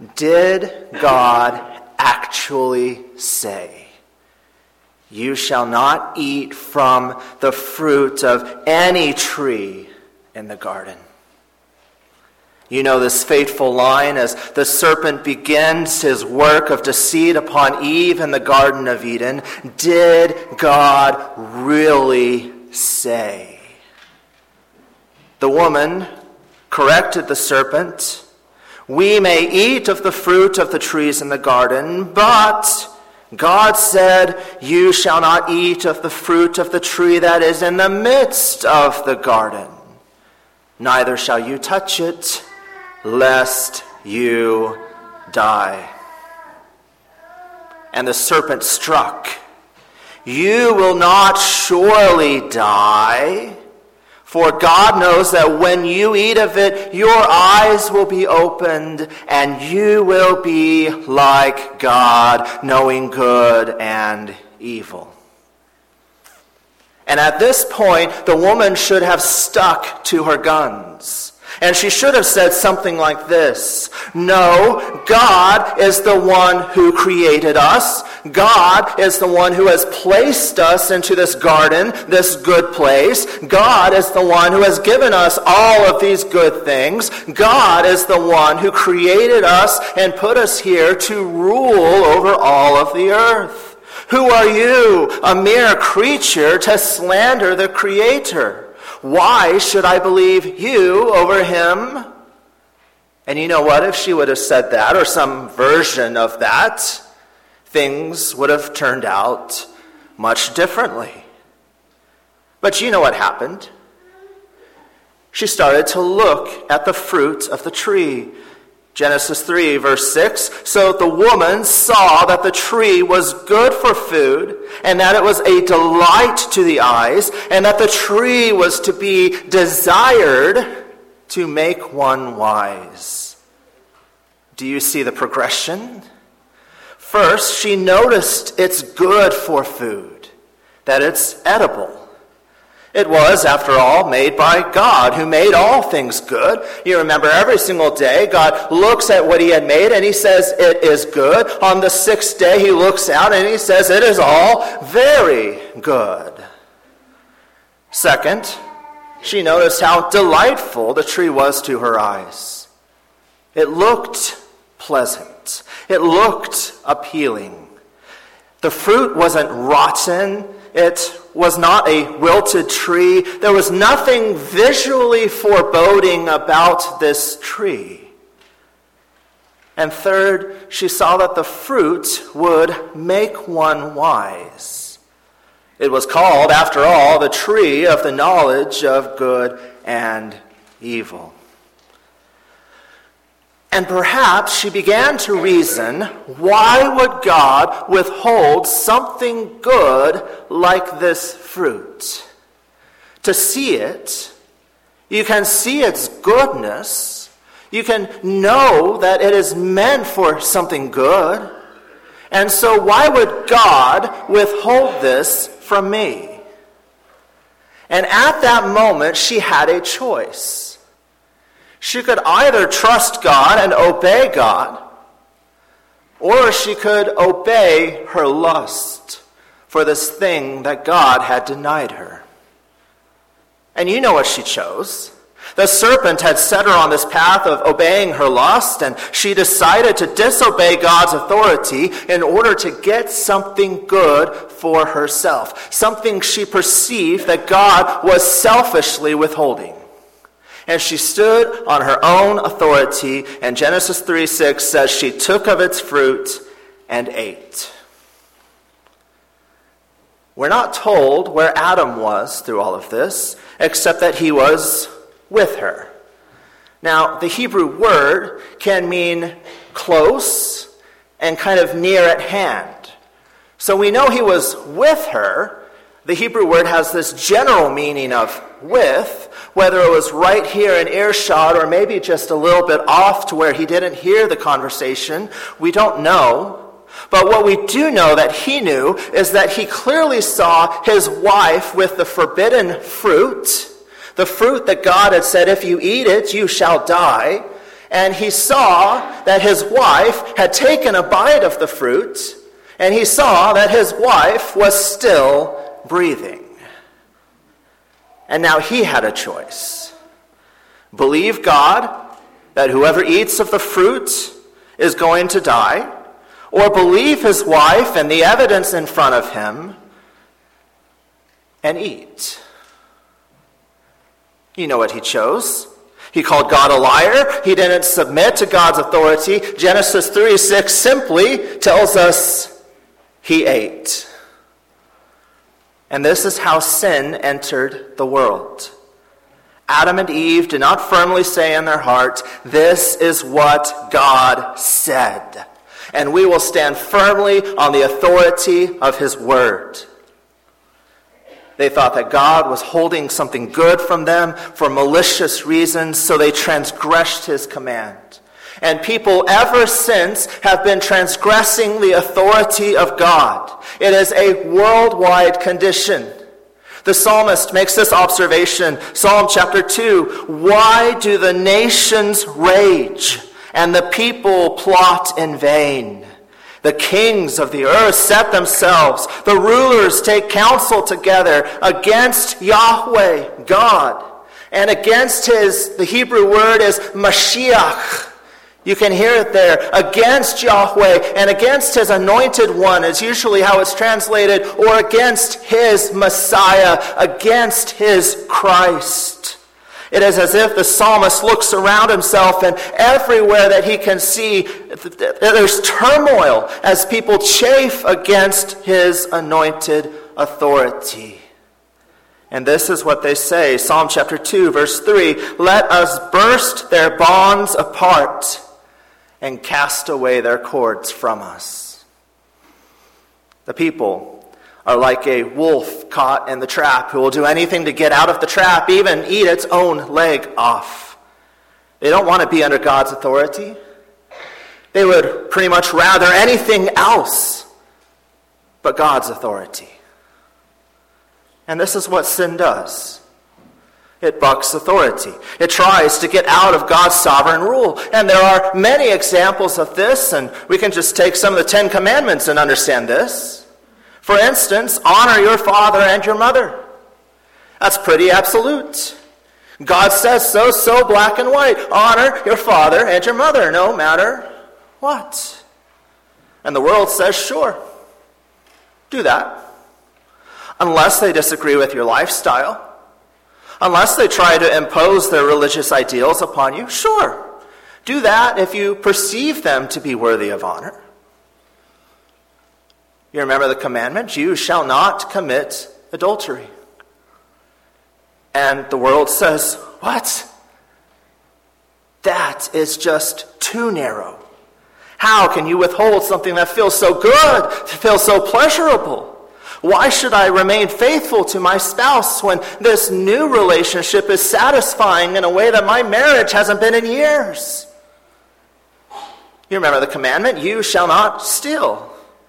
Did God actually say, "You shall not eat from the fruit of any tree in the garden"? You know this fateful line as the serpent begins his work of deceit upon Eve in the Garden of Eden. Did God really say? The woman corrected the serpent. We may eat of the fruit of the trees in the garden, but God said, "You shall not eat of the fruit of the tree that is in the midst of the garden. Neither shall you touch it, lest you die." And the serpent struck. "You will not surely die, for God knows that when you eat of it, your eyes will be opened, and you will be like God, knowing good and evil." And at this point, the woman should have stuck to her guns. And she should have said something like this: "No, God is the one who created us. God is the one who has placed us into this garden, this good place. God is the one who has given us all of these good things. God is the one who created us and put us here to rule over all of the earth. Who are you, a mere creature, to slander the Creator? Why should I believe you over him?" And you know what? If she would have said that, or some version of that, things would have turned out much differently. But you know what happened? She started to look at the fruit of the tree. Genesis 3, verse 6, "So the woman saw that the tree was good for food, and that it was a delight to the eyes, and that the tree was to be desired to make one wise." Do you see the progression? First, she noticed it's good for food, that it's edible. It was, after all, made by God, who made all things good. You remember every single day, God looks at what he had made and he says, "It is good." On the sixth day, he looks out and he says, "It is all very good." Second, she noticed how delightful the tree was to her eyes. It looked pleasant. It looked appealing. The fruit wasn't rotten. It was not a wilted tree. There was nothing visually foreboding about this tree. And third, she saw that the fruit would make one wise. It was called, after all, the tree of the knowledge of good and evil. And perhaps she began to reason, why would God withhold something good like this fruit? To see it, you can see its goodness. You can know that it is meant for something good. And so why would God withhold this from me? And at that moment, she had a choice. She could either trust God and obey God, or she could obey her lust for this thing that God had denied her. And you know what she chose. The serpent had set her on this path of obeying her lust, and she decided to disobey God's authority in order to get something good for herself, something she perceived that God was selfishly withholding. And she stood on her own authority, and Genesis 3:6 says she took of its fruit and ate. We're not told where Adam was through all of this, except that he was with her. Now, the Hebrew word can mean close and kind of near at hand. So we know he was with her. The Hebrew word has this general meaning of with, whether it was right here in earshot or maybe just a little bit off to where he didn't hear the conversation. We don't know. But what we do know that he knew is that he clearly saw his wife with the forbidden fruit, the fruit that God had said, if you eat it, you shall die. and he saw that his wife had taken a bite of the fruit, and he saw that his wife was still breathing. And now he had a choice. Believe God that whoever eats of the fruit is going to die, or believe his wife and the evidence in front of him and eat. You know what he chose. He called God a liar. He didn't submit to God's authority. Genesis 3:6 simply tells us he ate. And this is how sin entered the world. Adam and Eve did not firmly say in their heart, "This is what God said." And we will stand firmly on the authority of his word. They thought that God was holding something good from them for malicious reasons, so they transgressed his command. And people ever since have been transgressing the authority of God. It is a worldwide condition. The psalmist makes this observation, Psalm chapter 2, "Why do the nations rage and the people plot in vain? The kings of the earth set themselves. The rulers take counsel together against Yahweh, God, and against the Hebrew word is Mashiach. You can hear it there. Against Yahweh and against his anointed one is usually how it's translated, or against his Messiah, against his Christ." It is as if the psalmist looks around himself, and everywhere that he can see, there's turmoil as people chafe against his anointed authority. And this is what they say, Psalm chapter 2, verse 3, "Let us burst their bonds apart and cast away their cords from us." The people are like a wolf caught in the trap who will do anything to get out of the trap, even eat its own leg off. They don't want to be under God's authority. They would pretty much rather anything else but God's authority. And this is what sin does. It bucks authority. It tries to get out of God's sovereign rule. And there are many examples of this, and we can just take some of the 10 Commandments and understand this. For instance, honor your father and your mother. That's pretty absolute. God says so black and white. Honor your father and your mother, no matter what. And the world says, sure, do that. Unless they disagree with your lifestyle. Unless they try to impose their religious ideals upon you, sure, do that if you perceive them to be worthy of honor. You remember the commandment, you shall not commit adultery. And the world says, what? That is just too narrow. How can you withhold something that feels so good, that feels so pleasurable? Why should I remain faithful to my spouse when this new relationship is satisfying in a way that my marriage hasn't been in years? You remember the commandment, you shall not steal.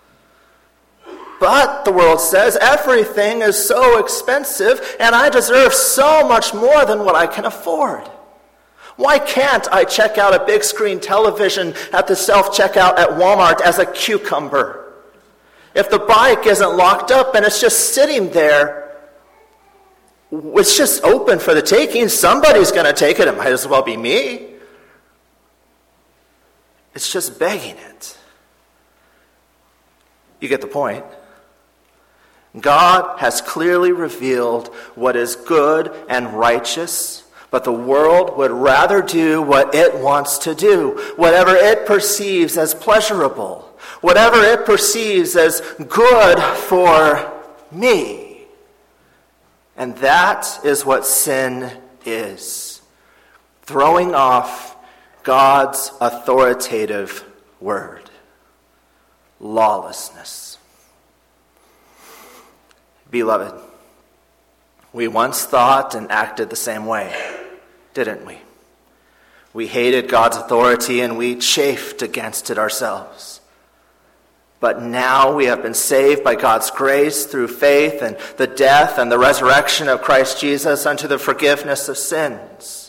But, the world says, everything is so expensive and I deserve so much more than what I can afford. Why can't I check out a big screen television at the self-checkout at Walmart as a cucumber? If the bike isn't locked up and it's just sitting there, it's just open for the taking. Somebody's going to take it. It might as well be me. It's just begging it. You get the point. God has clearly revealed what is good and righteous, but the world would rather do what it wants to do, whatever it perceives as pleasurable, whatever it perceives as good for me. And that is what sin is. Throwing off God's authoritative word. Lawlessness. Beloved, we once thought and acted the same way, didn't we? We hated God's authority and we chafed against it ourselves. But now we have been saved by God's grace through faith and the death and the resurrection of Christ Jesus unto the forgiveness of sins.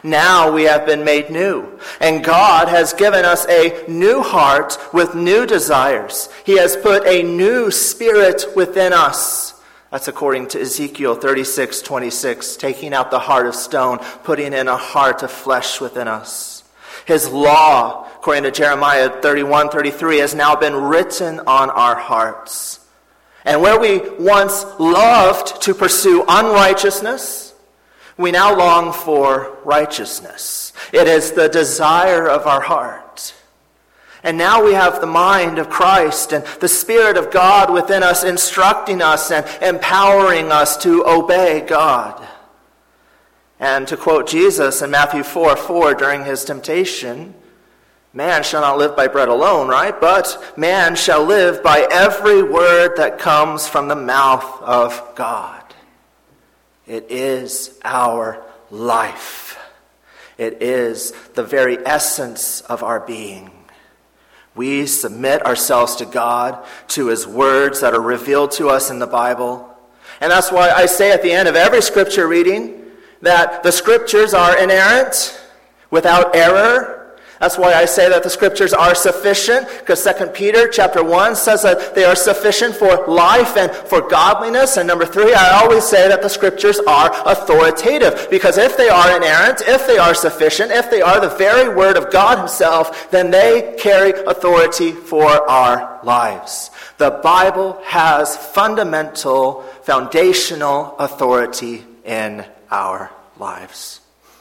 Now we have been made new, and God has given us a new heart with new desires. He has put a new spirit within us. That's according to Ezekiel 36:26, taking out the heart of stone, putting in a heart of flesh within us. His law, according to Jeremiah 31:33, has now been written on our hearts. And where we once loved to pursue unrighteousness, we now long for righteousness. It is the desire of our heart. And now we have the mind of Christ and the Spirit of God within us, instructing us and empowering us to obey God. And to quote Jesus in Matthew 4:4 during his temptation, man shall not live by bread alone, right? But man shall live by every word that comes from the mouth of God. It is our life. It is the very essence of our being. We submit ourselves to God, to his words that are revealed to us in the Bible. And that's why I say at the end of every scripture reading that the scriptures are inerrant, without error. That's why I say that the scriptures are sufficient, because 2 Peter chapter 1 says that they are sufficient for life and for godliness. And number 3, I always say that the scriptures are authoritative, because if they are inerrant, if they are sufficient, if they are the very word of God himself, then they carry authority for our lives. The Bible has fundamental, foundational authority in our lives.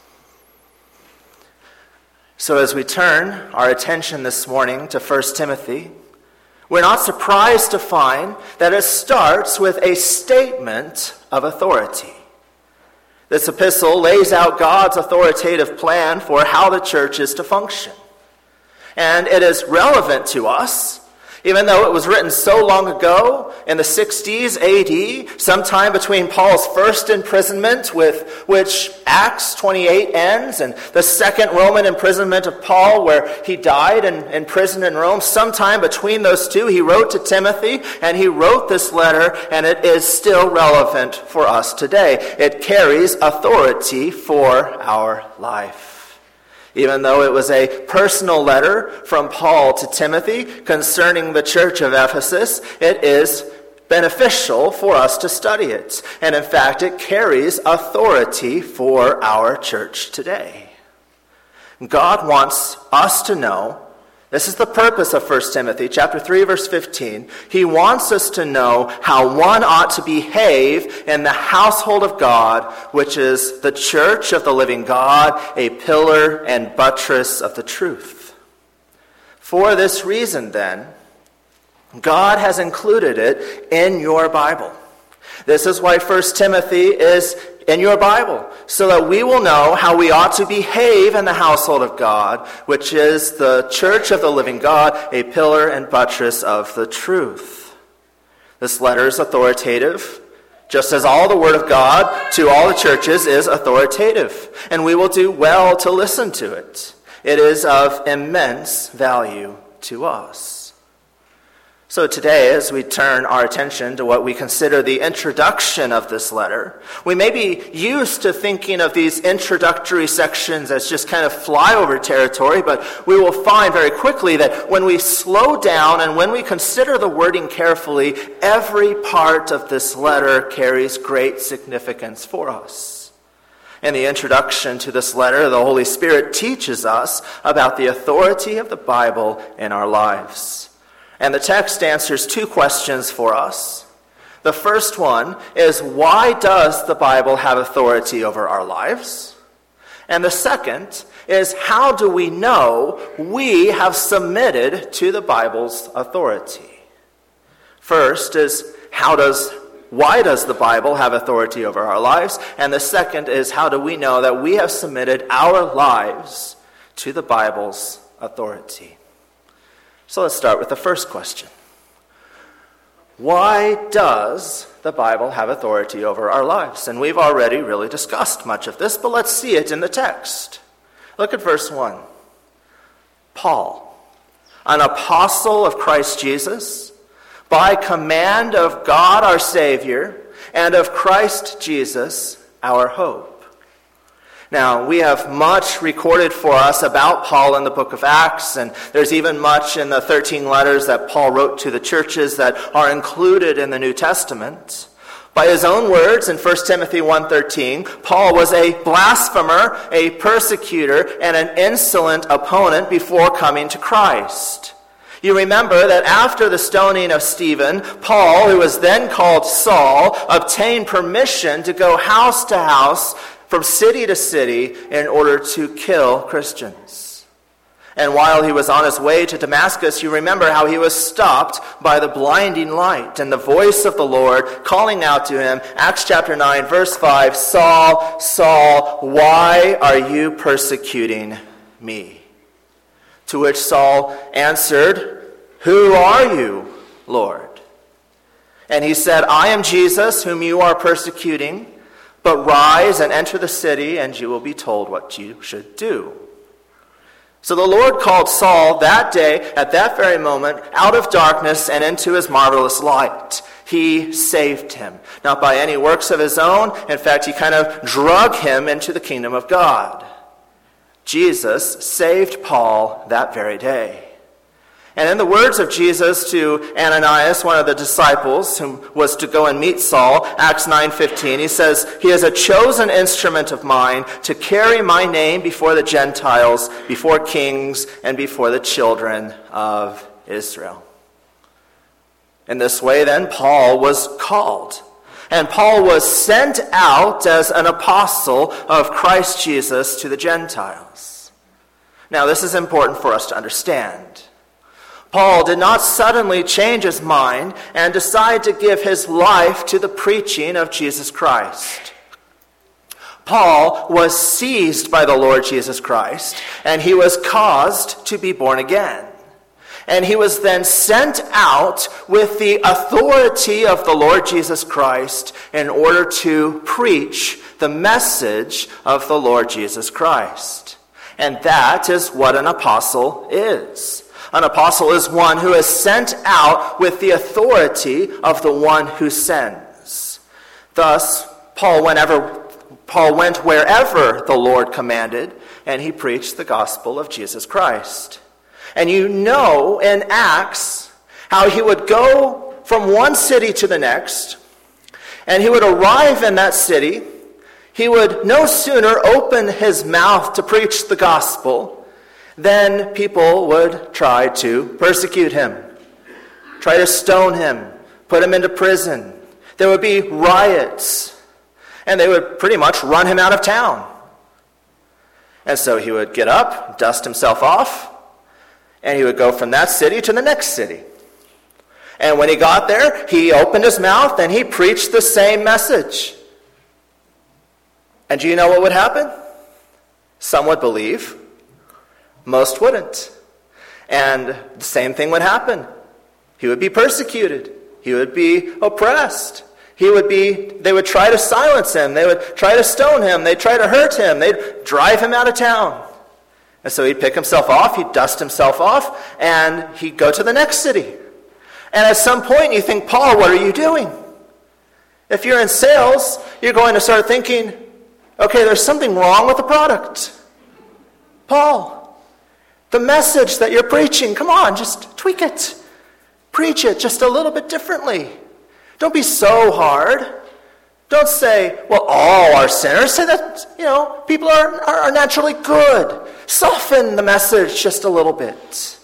So as we turn our attention this morning to 1 Timothy, we're not surprised to find that it starts with a statement of authority. This epistle lays out God's authoritative plan for how the church is to function. And it is relevant to us, even though it was written so long ago, in the 60s AD, sometime between Paul's first imprisonment, with which Acts 28 ends, and the second Roman imprisonment of Paul, where he died in prison in Rome. Sometime between those two, he wrote to Timothy, and he wrote this letter, and it is still relevant for us today. It carries authority for our life. Even though it was a personal letter from Paul to Timothy concerning the church of Ephesus, it is beneficial for us to study it. And in fact, it carries authority for our church today. God wants us to know, this is the purpose of 1 Timothy chapter 3, verse 15. He wants us to know how one ought to behave in the household of God, which is the church of the living God, a pillar and buttress of the truth. For this reason, then, God has included it in your Bible. This is why 1 Timothy is in your Bible, so that we will know how we ought to behave in the household of God, which is the church of the living God, a pillar and buttress of the truth. This letter is authoritative, just as all the word of God to all the churches is authoritative, and we will do well to listen to it. It is of immense value to us. So today, as we turn our attention to what we consider the introduction of this letter, we may be used to thinking of these introductory sections as just kind of flyover territory, but we will find very quickly that when we slow down and when we consider the wording carefully, every part of this letter carries great significance for us. In the introduction to this letter, the Holy Spirit teaches us about the authority of the Bible in our lives. And the text answers 2 questions for us. The first one is, why does the Bible have authority over our lives? And the second is, how do we know we have submitted to the Bible's authority? First is, why does the Bible have authority over our lives? And the second is, how do we know that we have submitted our lives to the Bible's authority? So let's start with the first question. Why does the Bible have authority over our lives? And we've already really discussed much of this, but let's see it in the text. Look at verse 1. Paul, an apostle of Christ Jesus, by command of God our Savior, and of Christ Jesus our hope. Now, we have much recorded for us about Paul in the book of Acts, and there's even much in the 13 letters that Paul wrote to the churches that are included in the New Testament. By his own words in 1 Timothy 1:13, Paul was a blasphemer, a persecutor, and an insolent opponent before coming to Christ. You remember that after the stoning of Stephen, Paul, who was then called Saul, obtained permission to go house to house, from city to city, in order to kill Christians. And while he was on his way to Damascus, you remember how he was stopped by the blinding light and the voice of the Lord calling out to him. Acts chapter 9, verse 5, "Saul, Saul, why are you persecuting me?" To which Saul answered, "Who are you, Lord?" And he said, "I am Jesus, whom you are persecuting. But rise and enter the city, and you will be told what you should do." So the Lord called Saul that day, at that very moment, out of darkness and into his marvelous light. He saved him, not by any works of his own. In fact, he kind of drug him into the kingdom of God. Jesus saved Paul that very day. And in the words of Jesus to Ananias, one of the disciples who was to go and meet Saul, Acts 9:15, he says, "He is a chosen instrument of mine to carry my name before the Gentiles, before kings, and before the children of Israel." In this way, then, Paul was called. And Paul was sent out as an apostle of Christ Jesus to the Gentiles. Now, this is important for us to understand. Paul did not suddenly change his mind and decide to give his life to the preaching of Jesus Christ. Paul was seized by the Lord Jesus Christ, and he was caused to be born again. And he was then sent out with the authority of the Lord Jesus Christ in order to preach the message of the Lord Jesus Christ. And that is what an apostle is. An apostle is one who is sent out with the authority of the one who sends. Thus, Paul went wherever the Lord commanded, and he preached the gospel of Jesus Christ. And you know in Acts how he would go from one city to the next, and he would arrive in that city. He would no sooner open his mouth to preach the gospel, then people would try to persecute him, try to stone him, put him into prison. There would be riots, and they would pretty much run him out of town. And so he would get up, dust himself off, and he would go from that city to the next city. And when he got there, he opened his mouth and he preached the same message. And do you know what would happen? Some would believe. Most wouldn't. And the same thing would happen. He would be persecuted. He would be oppressed. They would try to silence him. They would try to stone him. They'd try to hurt him. They'd drive him out of town. And so he'd pick himself off. He'd dust himself off. And he'd go to the next city. And at some point you think, Paul, what are you doing? If you're in sales, you're going to start thinking, okay, there's something wrong with the product. Paul, the message that you're preaching, come on, just tweak it. Preach it just a little bit differently. Don't be so hard. Don't say, well, all are sinners. Say that, people are naturally good. Soften the message just a little bit.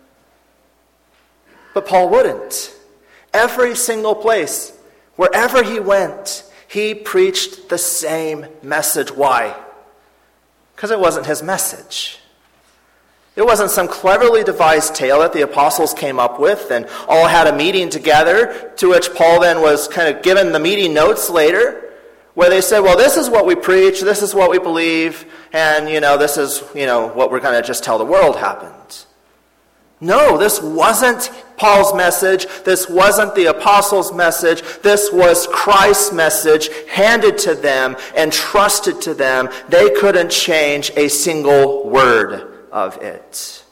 But Paul wouldn't. Every single place, wherever he went, he preached the same message. Why? Because it wasn't his message. It wasn't some cleverly devised tale that the apostles came up with and all had a meeting together, to which Paul then was kind of given the meeting notes later, where they said, well, this is what we preach, this is what we believe, and, this is, what we're going to just tell the world happened. No, this wasn't Paul's message. This wasn't the apostles' message. This was Christ's message handed to them and trusted to them. They couldn't change a single word of it.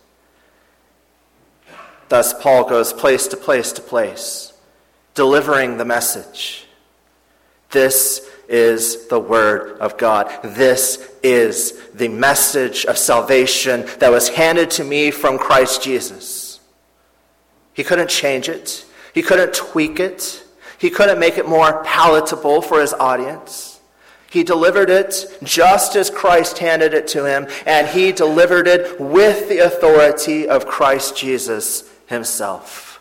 Thus, Paul goes place to place to place, delivering the message. This is the Word of God. This is the message of salvation that was handed to me from Christ Jesus. He couldn't change it. He couldn't tweak it. He couldn't make it more palatable for his audience. He delivered it just as Christ handed it to him, and he delivered it with the authority of Christ Jesus himself.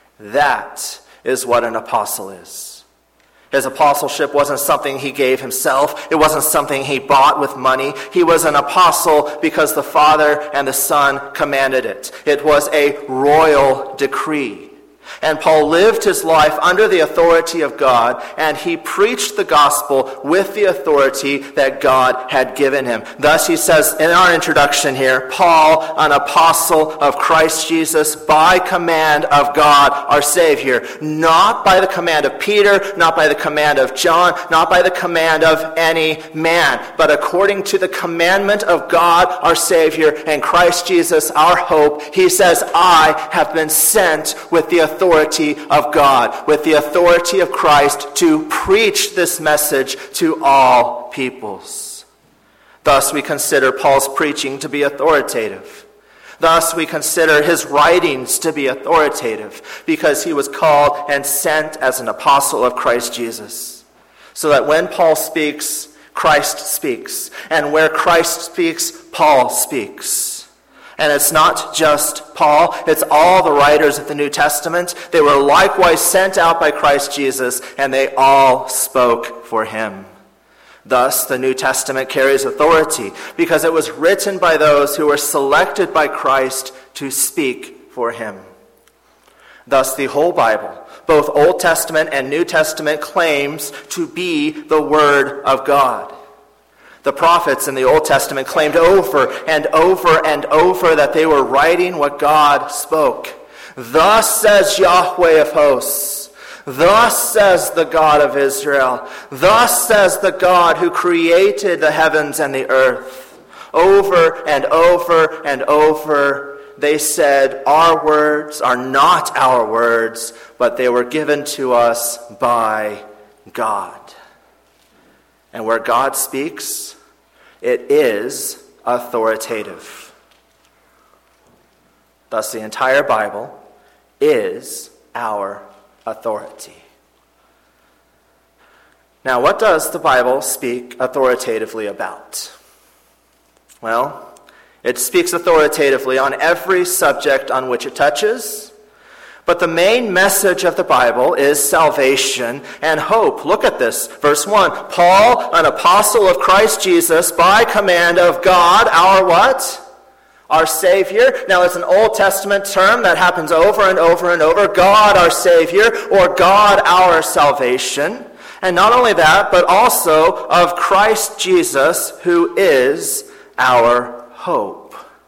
That is what an apostle is. His apostleship wasn't something he gave himself. It wasn't something he bought with money. He was an apostle because the Father and the Son commanded it. It was a royal decree. And Paul lived his life under the authority of God, and he preached the gospel with the authority that God had given him. Thus he says in our introduction here, Paul, an apostle of Christ Jesus, by command of God our Savior. Not by the command of Peter, not by the command of John, not by the command of any man, but according to the commandment of God our Savior and Christ Jesus our hope. He says, I have been sent with the authority of God, with the authority of Christ, to preach this message to all peoples. Thus we consider Paul's preaching to be authoritative. Thus we consider his writings to be authoritative, because he was called and sent as an apostle of Christ Jesus. So that when Paul speaks, Christ speaks. And where Christ speaks, Paul speaks. And it's not just Paul, it's all the writers of the New Testament. They were likewise sent out by Christ Jesus, and they all spoke for him. Thus, the New Testament carries authority because it was written by those who were selected by Christ to speak for him. Thus, the whole Bible, both Old Testament and New Testament, claims to be the Word of God. The prophets in the Old Testament claimed over and over and over that they were writing what God spoke. Thus says Yahweh of hosts. Thus says the God of Israel. Thus says the God who created the heavens and the earth. Over and over and over, they said, our words are not our words, but they were given to us by God. And where God speaks, it is authoritative. Thus, the entire Bible is our authority. Now, what does the Bible speak authoritatively about? Well, it speaks authoritatively on every subject on which it touches. But the main message of the Bible is salvation and hope. Look at this. Verse 1. Paul, an apostle of Christ Jesus, by command of God, our what? Our Savior. Now, it's an Old Testament term that happens over and over and over. God, our Savior, or God, our salvation. And not only that, but also of Christ Jesus, who is our hope.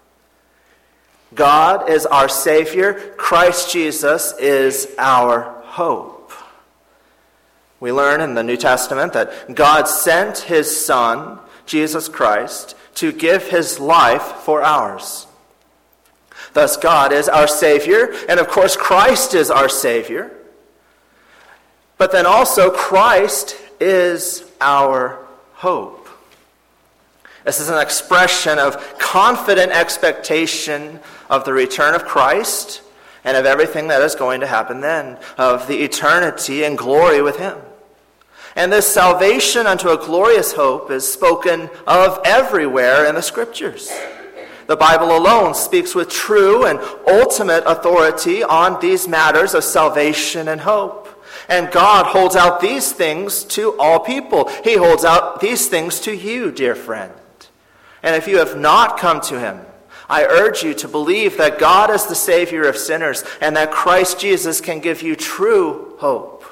God is our Savior. Christ Jesus is our hope. We learn in the New Testament that God sent his Son, Jesus Christ, to give his life for ours. Thus, God is our Savior, and of course, Christ is our Savior. But then also, Christ is our hope. This is an expression of confident expectation of the return of Christ and of everything that is going to happen then, of the eternity and glory with him. And this salvation unto a glorious hope is spoken of everywhere in the Scriptures. The Bible alone speaks with true and ultimate authority on these matters of salvation and hope. And God holds out these things to all people. He holds out these things to you, dear friend. And if you have not come to him, I urge you to believe that God is the Savior of sinners and that Christ Jesus can give you true hope.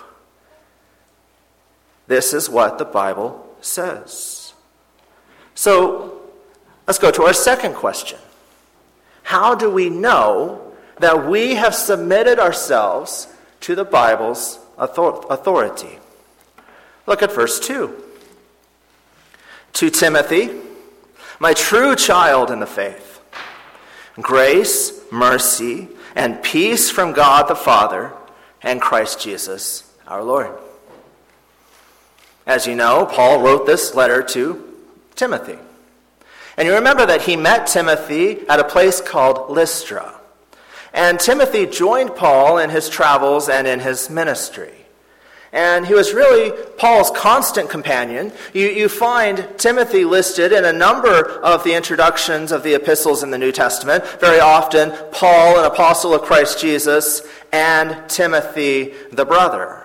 This is what the Bible says. So, let's go to our second question. How do we know that we have submitted ourselves to the Bible's authority? Look at verse 2. To Timothy, my true child in the faith, grace, mercy, and peace from God the Father and Christ Jesus our Lord. As you know, Paul wrote this letter to Timothy. And you remember that he met Timothy at a place called Lystra. And Timothy joined Paul in his travels and in his ministry. And he was really Paul's constant companion. You find Timothy listed in a number of the introductions of the epistles in the New Testament. Very often, Paul, an apostle of Christ Jesus, and Timothy, the brother.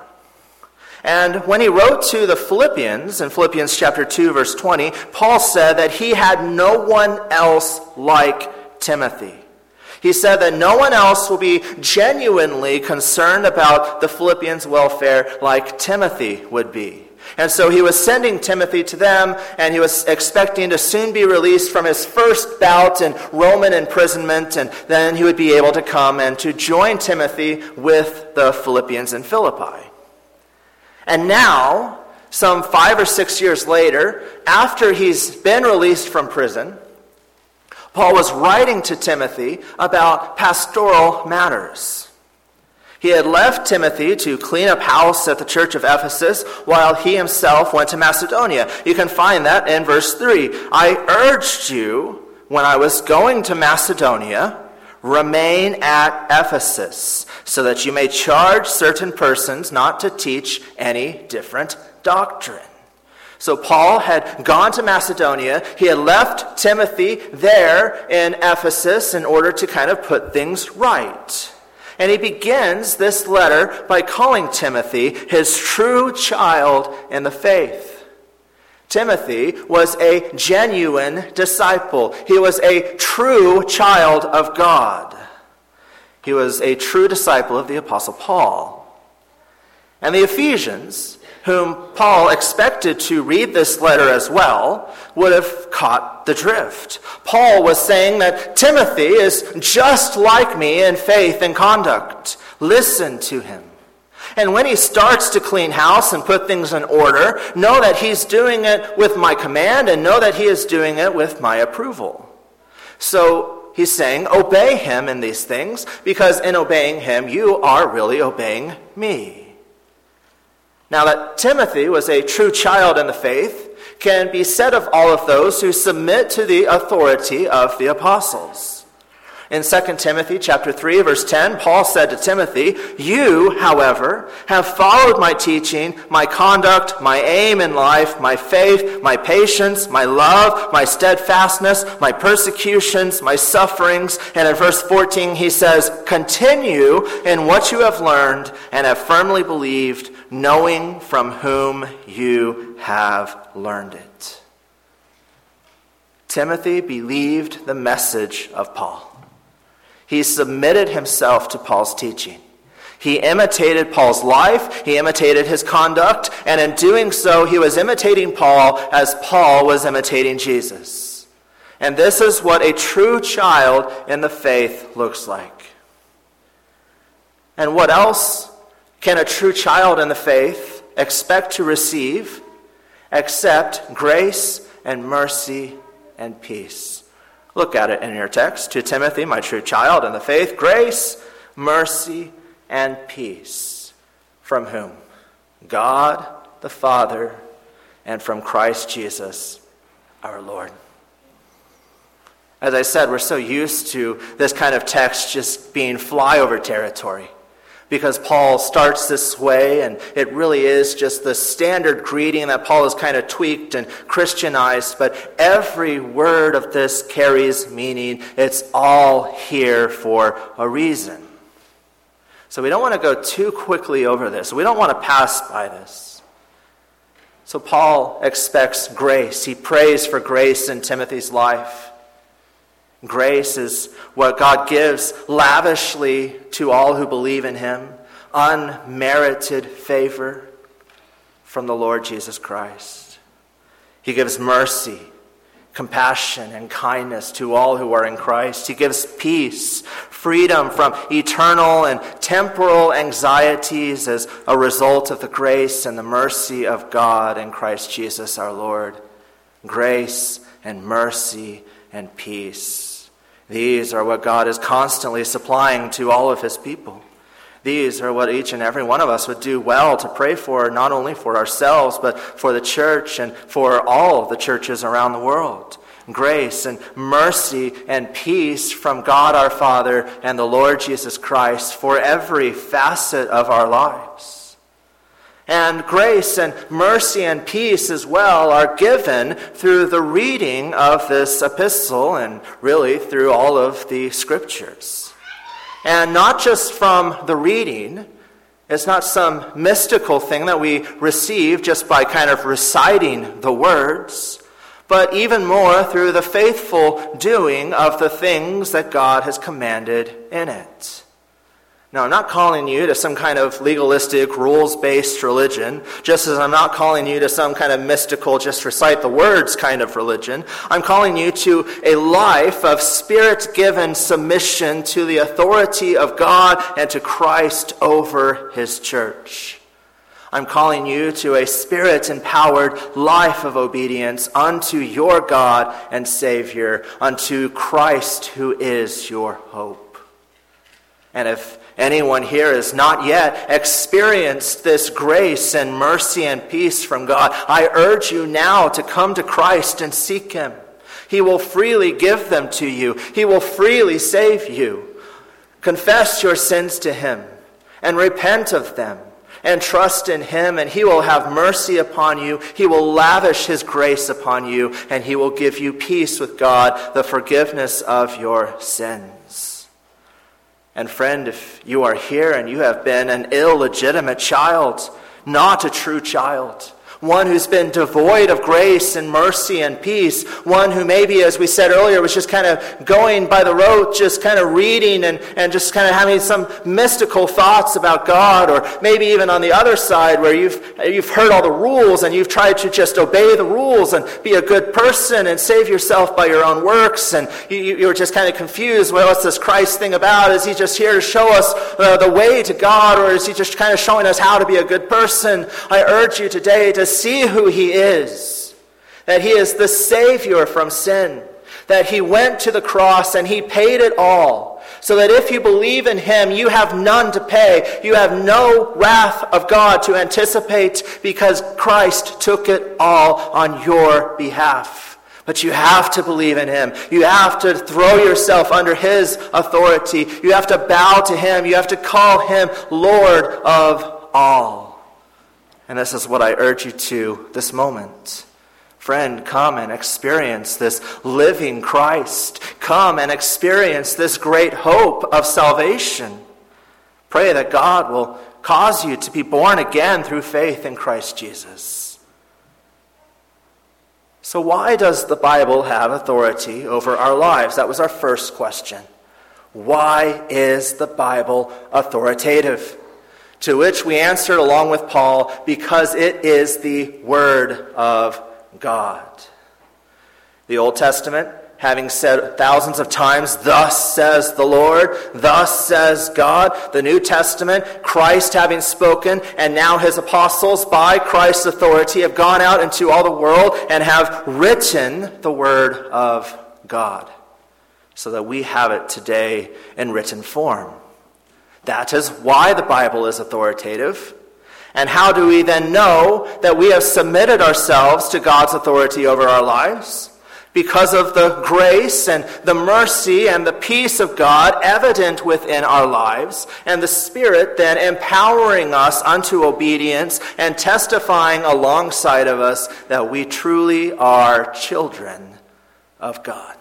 And when he wrote to the Philippians, in Philippians chapter 2, verse 20, Paul said that he had no one else like Timothy. He said that no one else will be genuinely concerned about the Philippians' welfare like Timothy would be. And so he was sending Timothy to them, and he was expecting to soon be released from his first bout in Roman imprisonment, and then he would be able to come and to join Timothy with the Philippians in Philippi. And now, some 5 or 6 years later, after he's been released from prison, Paul was writing to Timothy about pastoral matters. He had left Timothy to clean up house at the church of Ephesus while he himself went to Macedonia. You can find that in verse 3. I urged you when I was going to Macedonia, remain at Ephesus, so that you may charge certain persons not to teach any different doctrine. So Paul had gone to Macedonia. He had left Timothy there in Ephesus in order to kind of put things right. And he begins this letter by calling Timothy his true child in the faith. Timothy was a genuine disciple. He was a true child of God. He was a true disciple of the Apostle Paul. And the Ephesians, whom Paul expected to read this letter as well, would have caught the drift. Paul was saying that Timothy is just like me in faith and conduct. Listen to him. And when he starts to clean house and put things in order, know that he's doing it with my command, and know that he is doing it with my approval. So he's saying, obey him in these things, because in obeying him, you are really obeying me. Now that Timothy was a true child in the faith can be said of all of those who submit to the authority of the apostles. In 2 Timothy chapter 3, verse 10, Paul said to Timothy, you, however, have followed my teaching, my conduct, my aim in life, my faith, my patience, my love, my steadfastness, my persecutions, my sufferings. And in verse 14, he says, continue in what you have learned and have firmly believed, knowing from whom you have learned it. Timothy believed the message of Paul. He submitted himself to Paul's teaching. He imitated Paul's life, he imitated his conduct, and in doing so, he was imitating Paul as Paul was imitating Jesus. And this is what a true child in the faith looks like. And what else can a true child in the faith expect to receive except grace and mercy and peace? Look at it in your text. To Timothy, my true child in the faith, grace, mercy, and peace. From whom? God the Father, and from Christ Jesus our Lord. As I said, we're so used to this kind of text just being flyover territory, because Paul starts this way, and it really is just the standard greeting that Paul has kind of tweaked and Christianized, but every word of this carries meaning. It's all here for a reason. So we don't want to go too quickly over this. We don't want to pass by this. So Paul expects grace. He prays for grace in Timothy's life. Grace is what God gives lavishly to all who believe in him. Unmerited favor from the Lord Jesus Christ. He gives mercy, compassion, and kindness to all who are in Christ. He gives peace, freedom from eternal and temporal anxieties as a result of the grace and the mercy of God in Christ Jesus our Lord. Grace and mercy and peace. These are what God is constantly supplying to all of his people. These are what each and every one of us would do well to pray for, not only for ourselves, but for the church and for all of the churches around the world. Grace and mercy and peace from God our Father and the Lord Jesus Christ for every facet of our lives. And grace and mercy and peace as well are given through the reading of this epistle and really through all of the scriptures. And not just from the reading. It's not some mystical thing that we receive just by kind of reciting the words, but even more through the faithful doing of the things that God has commanded in it. Now, I'm not calling you to some kind of legalistic, rules-based religion, just as I'm not calling you to some kind of mystical, just recite the words kind of religion. I'm calling you to a life of Spirit-given submission to the authority of God and to Christ over His church. I'm calling you to a Spirit-empowered life of obedience unto your God and Savior, unto Christ who is your hope. And if anyone here has not yet experienced this grace and mercy and peace from God, I urge you now to come to Christ and seek Him. He will freely give them to you. He will freely save you. Confess your sins to Him and repent of them and trust in Him, and He will have mercy upon you. He will lavish His grace upon you, and He will give you peace with God, the forgiveness of your sins. And friend, if you are here and you have been an illegitimate child, not a true child, one who's been devoid of grace and mercy and peace, one who maybe, as we said earlier, was just kind of going by the rote, just kind of reading and just kind of having some mystical thoughts about God, or maybe even on the other side where you've heard all the rules and you've tried to just obey the rules and be a good person and save yourself by your own works, and you're just kind of confused. Well, what's this Christ thing about? Is He just here to show us the way to God, or is He just kind of showing us how to be a good person? I urge you today to see who He is, that He is the Savior from sin, that He went to the cross and He paid it all, so that if you believe in Him, you have none to pay. You have no wrath of God to anticipate, because Christ took it all on your behalf. But you have to believe in Him. You have to throw yourself under His authority. You have to bow to Him. You have to call Him Lord of all. And this is what I urge you to this moment. Friend, come and experience this living Christ. Come and experience this great hope of salvation. Pray that God will cause you to be born again through faith in Christ Jesus. So why does the Bible have authority over our lives? That was our first question. Why is the Bible authoritative? To which we answered along with Paul, because it is the Word of God. The Old Testament, having said thousands of times, thus says the Lord, thus says God. The New Testament, Christ having spoken, and now His apostles, by Christ's authority, have gone out into all the world and have written the Word of God, so that we have it today in written form. That is why the Bible is authoritative. And how do we then know that we have submitted ourselves to God's authority over our lives? Because of the grace and the mercy and the peace of God evident within our lives, and the Spirit then empowering us unto obedience and testifying alongside of us that we truly are children of God.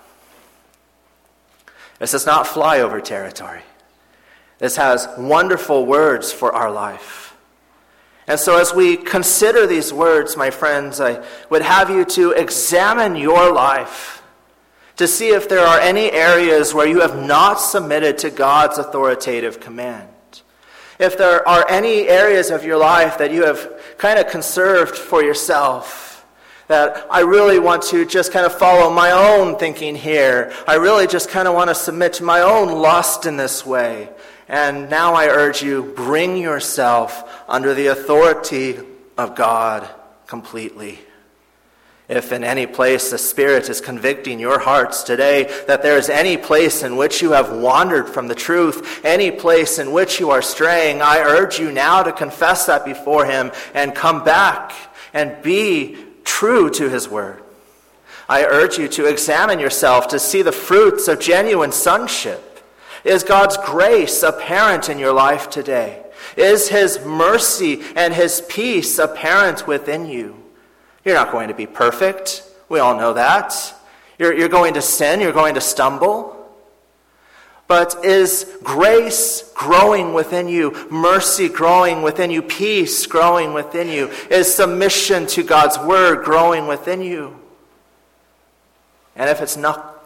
This is not flyover territory. This has wonderful words for our life. And so as we consider these words, my friends, I would have you to examine your life to see if there are any areas where you have not submitted to God's authoritative command. If there are any areas of your life that you have kind of conserved for yourself, that I really want to just kind of follow my own thinking here. I really just kind of want to submit to my own lust in this way. And now I urge you, bring yourself under the authority of God completely. If in any place the Spirit is convicting your hearts today, that there is any place in which you have wandered from the truth, any place in which you are straying, I urge you now to confess that before him and come back and be true to his word. I urge you to examine yourself to see the fruits of genuine sonship. Is God's grace apparent in your life today? Is his mercy and his peace apparent within you? You're not going to be perfect. We all know that. You're going to sin. You're going to stumble. But is grace growing within you? Mercy growing within you? Peace growing within you? Is submission to God's word growing within you? And if it's not,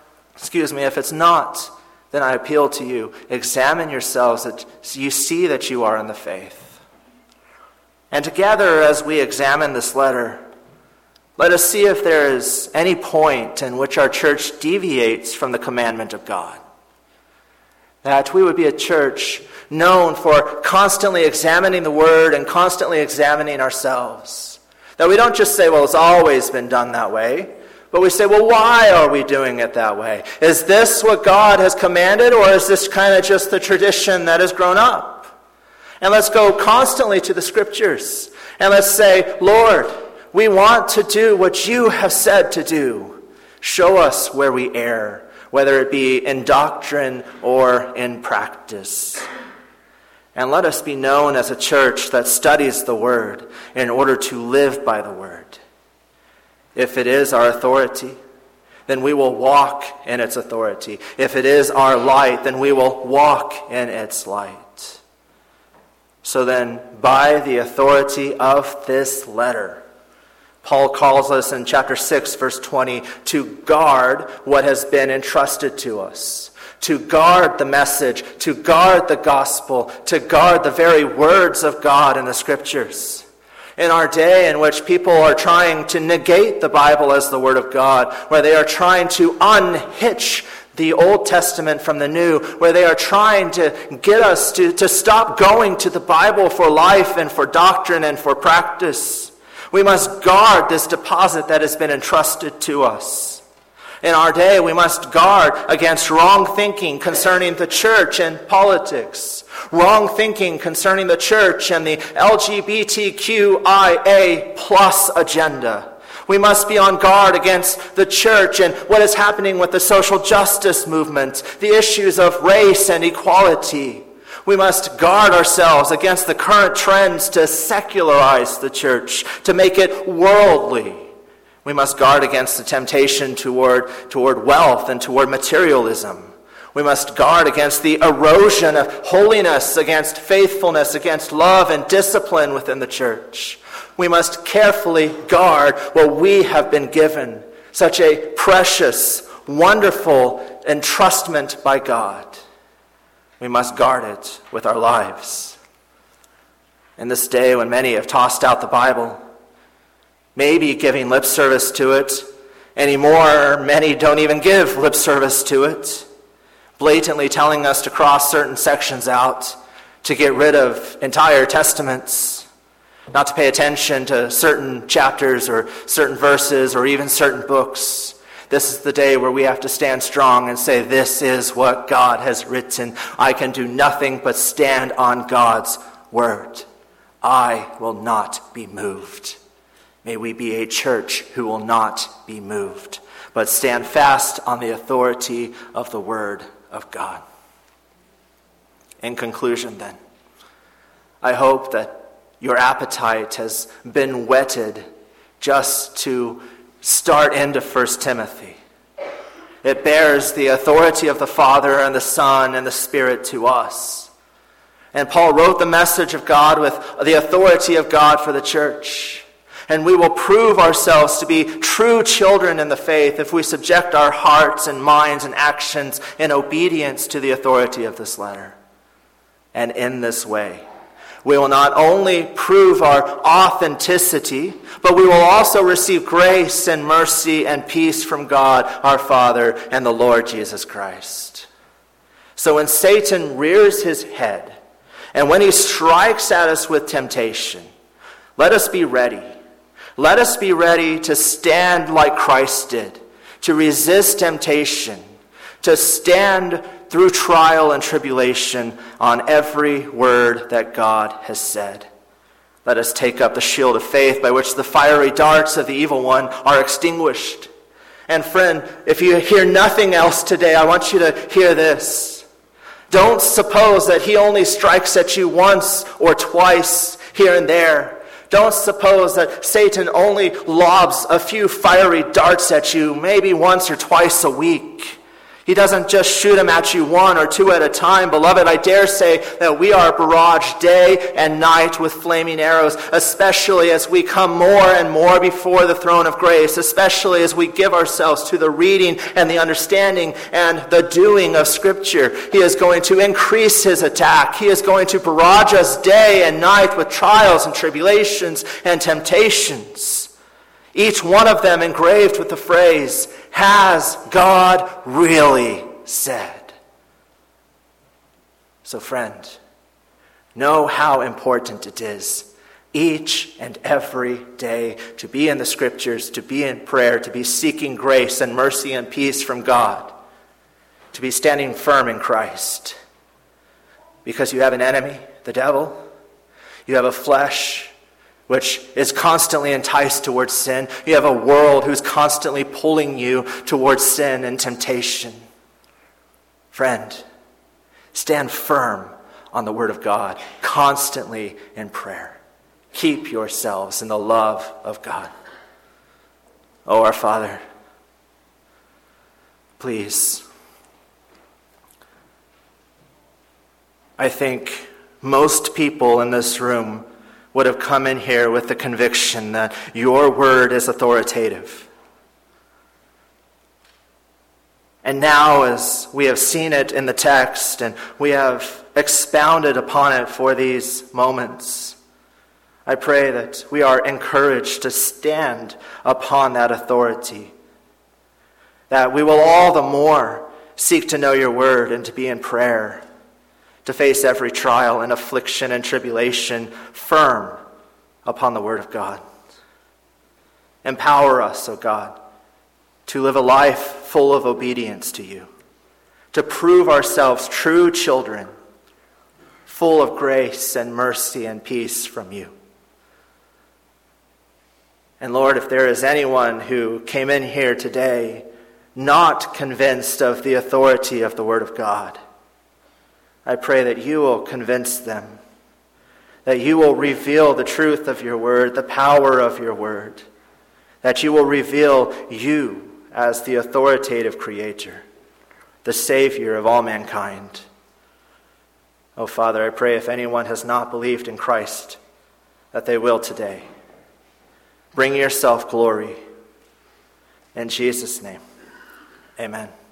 then I appeal to you. Examine yourselves so you see that you are in the faith. And together, as we examine this letter, let us see if there is any point in which our church deviates from the commandment of God. That we would be a church known for constantly examining the word and constantly examining ourselves. That we don't just say, well, it's always been done that way. But we say, well, why are we doing it that way? Is this what God has commanded, or is this kind of just the tradition that has grown up? And let's go constantly to the scriptures. And let's say, Lord, we want to do what you have said to do. Show us where we err, whether it be in doctrine or in practice. And let us be known as a church that studies the word in order to live by the word. If it is our authority, then we will walk in its authority. If it is our light, then we will walk in its light. So then, by the authority of this letter, Paul calls us in chapter 6, verse 20, to guard what has been entrusted to us, to guard the message, to guard the gospel, to guard the very words of God in the scriptures. In our day in which people are trying to negate the Bible as the Word of God, where they are trying to unhitch the Old Testament from the New, where they are trying to get us to stop going to the Bible for life and for doctrine and for practice, we must guard this deposit that has been entrusted to us. In our day, we must guard against wrong thinking concerning the church and politics, wrong thinking concerning the church and the LGBTQIA plus agenda. We must be on guard against the church and what is happening with the social justice movement, the issues of race and equality. We must guard ourselves against the current trends to secularize the church, to make it worldly. We must guard against the temptation toward wealth and toward materialism. We must guard against the erosion of holiness, against faithfulness, against love and discipline within the church. We must carefully guard what we have been given, such a precious, wonderful entrustment by God. We must guard it with our lives. In this day when many have tossed out the Bible, maybe giving lip service to it, anymore many don't even give lip service to it, blatantly telling us to cross certain sections out, to get rid of entire testaments, not to pay attention to certain chapters or certain verses or even certain books. This is the day where we have to stand strong and say, this is what God has written. I can do nothing but stand on God's word. I will not be moved. May we be a church who will not be moved, but stand fast on the authority of the word of God. In conclusion, then, I hope that your appetite has been whetted just to start into 1 Timothy. It bears the authority of the Father and the Son and the Spirit to us. And Paul wrote the message of God with the authority of God for the church. And we will prove ourselves to be true children in the faith if we subject our hearts and minds and actions in obedience to the authority of this letter. And in this way, we will not only prove our authenticity, but we will also receive grace and mercy and peace from God, our Father, and the Lord Jesus Christ. So when Satan rears his head, and when he strikes at us with temptation, let us be ready. Let us be ready to stand like Christ did, to resist temptation, to stand through trial and tribulation on every word that God has said. Let us take up the shield of faith by which the fiery darts of the evil one are extinguished. And friend, if you hear nothing else today, I want you to hear this. Don't suppose that he only strikes at you once or twice here and there. Don't suppose that Satan only lobs a few fiery darts at you maybe once or twice a week. He doesn't just shoot them at you one or two at a time. Beloved, I dare say that we are barraged day and night with flaming arrows, especially as we come more and more before the throne of grace, especially as we give ourselves to the reading and the understanding and the doing of Scripture. He is going to increase his attack. He is going to barrage us day and night with trials and tribulations and temptations. Each one of them engraved with the phrase, "Has God really said?" So friend, know how important it is each and every day to be in the Scriptures, to be in prayer, to be seeking grace and mercy and peace from God, to be standing firm in Christ. Because you have an enemy, the devil. You have a flesh which is constantly enticed towards sin. You have a world who's constantly pulling you towards sin and temptation. Friend, stand firm on the Word of God, constantly in prayer. Keep yourselves in the love of God. Oh, our Father, please, I think most people in this room would have come in here with the conviction that your word is authoritative. And now, as we have seen it in the text and we have expounded upon it for these moments, I pray that we are encouraged to stand upon that authority, that we will all the more seek to know your word and to be in prayer, to face every trial and affliction and tribulation firm upon the Word of God. Empower us, O God, to live a life full of obedience to you, to prove ourselves true children, full of grace and mercy and peace from you. And Lord, if there is anyone who came in here today not convinced of the authority of the Word of God, I pray that you will convince them, that you will reveal the truth of your word, the power of your word, that you will reveal you as the authoritative creator, the Savior of all mankind. Oh, Father, I pray if anyone has not believed in Christ, that they will today. Bring yourself glory. In Jesus' name, amen.